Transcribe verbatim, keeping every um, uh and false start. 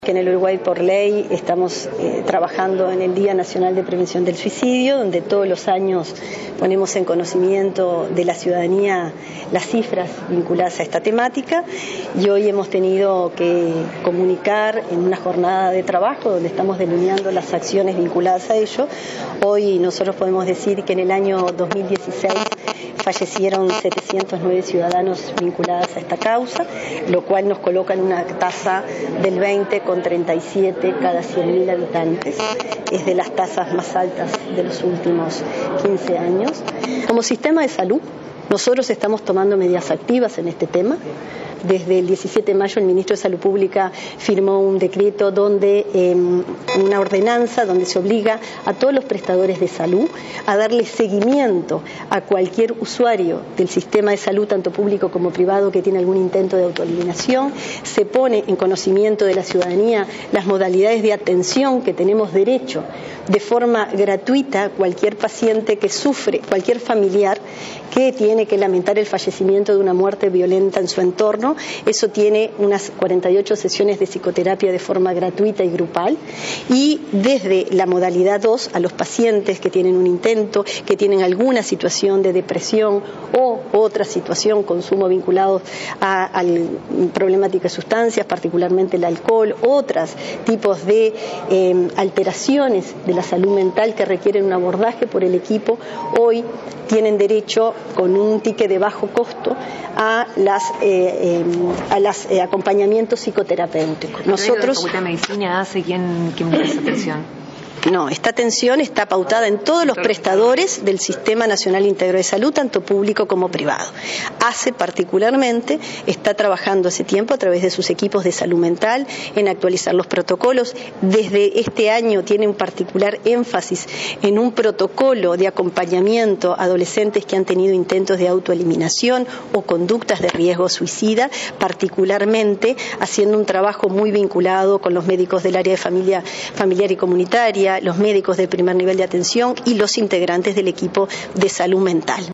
Que en el Uruguay por ley estamos eh, trabajando en el Día Nacional de Prevención del Suicidio, donde todos los años ponemos en conocimiento de la ciudadanía las cifras vinculadas a esta temática, y hoy hemos tenido que comunicar en una jornada de trabajo donde estamos delineando las acciones vinculadas a ello. Hoy nosotros podemos decir que en el año dos mil dieciséis fallecieron setecientos nueve ciudadanos vinculados a esta causa, lo cual nos coloca en una tasa del veinte coma treinta y siete cada cien mil habitantes. Es de las tasas más altas de los últimos quince años. Como sistema de salud, nosotros estamos tomando medidas activas en este tema. Desde el diecisiete de mayo el ministro de Salud Pública firmó un decreto donde, eh, una ordenanza donde se obliga a todos los prestadores de salud a darle seguimiento a cualquier usuario del sistema de salud, tanto público como privado, que tiene algún intento de autoeliminación. Se pone en conocimiento de la ciudadanía las modalidades de atención que tenemos derecho de forma gratuita cualquier paciente que sufre, cualquier familiar que tiene que lamentar el fallecimiento de una muerte violenta en su entorno. Eso tiene unas cuarenta y ocho sesiones de psicoterapia de forma gratuita y grupal, y desde la modalidad dos a los pacientes que tienen un intento, que tienen alguna situación de depresión o otra situación, consumo vinculado a, a problemática de sustancias, particularmente el alcohol, otros tipos de eh, alteraciones de la salud mental que requieren un abordaje por el equipo, hoy tienen derecho con un ticket de bajo costo a las eh, eh, a los eh, acompañamientos psicoterapéuticos. Nosotros, ¿la Facultad de Medicina hace quién, quién presta atención? No, esta atención está pautada en todos los prestadores del Sistema Nacional Íntegro de Salud, tanto público como privado. ACE particularmente está trabajando hace tiempo a través de sus equipos de salud mental en actualizar los protocolos. Desde este año tiene un particular énfasis en un protocolo de acompañamiento a adolescentes que han tenido intentos de autoeliminación o conductas de riesgo suicida, particularmente haciendo un trabajo muy vinculado con los médicos del área de familia, familiar y comunitaria, los médicos del primer nivel de atención y los integrantes del equipo de salud mental.